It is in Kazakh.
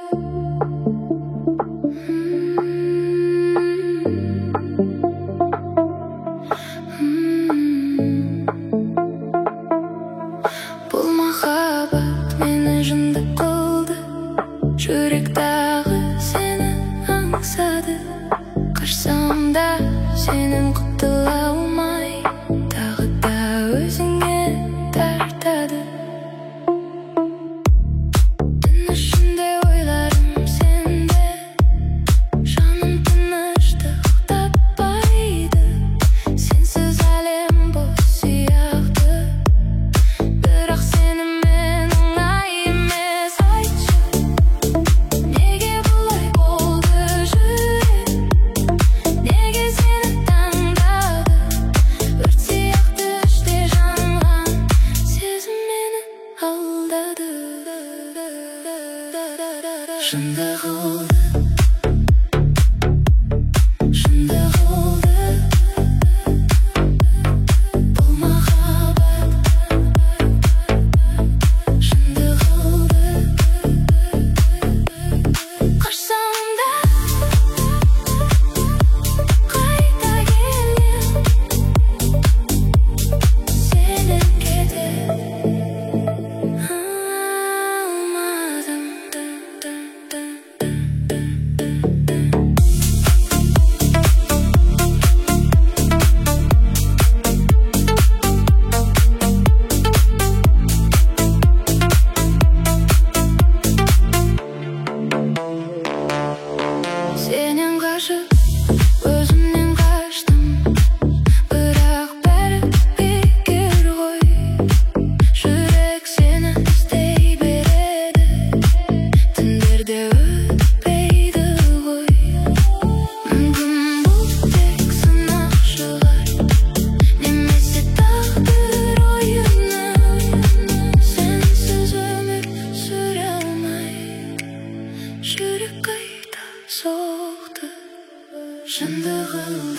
Бұл махаббат мені жынды қылды, жүрек дағы сені аңсады. Қарсам да сенен құтыла алмай, тағы да өзіңе тартады. Түн ішінде ойларым сенде, жаным тыныштық таппайды. Сенсіз әлем бос сияқты, бірақ сенімен оңай емес. Айтшы, неге бұлай болды жүрек, неге сені таңдады? Өрт сияқты іште жанған сезім мені алдады. Жынды қылды, жынды қылды бұл махаббат, жынды қылды. Қарсаңда қайта келем, сенен кете алмадым. Сенен қашып, өзімнен қаштым, бірақ бәрі бекер ғой. Жүрек сені іздей береді, түндерде өтпейді ғой. Мүмкін бұл тек сынақ шығар, немесе тағдыр ойыны. Сенсіз өмір сүре алмай, жүрек қайта соқты. Жынды қылды.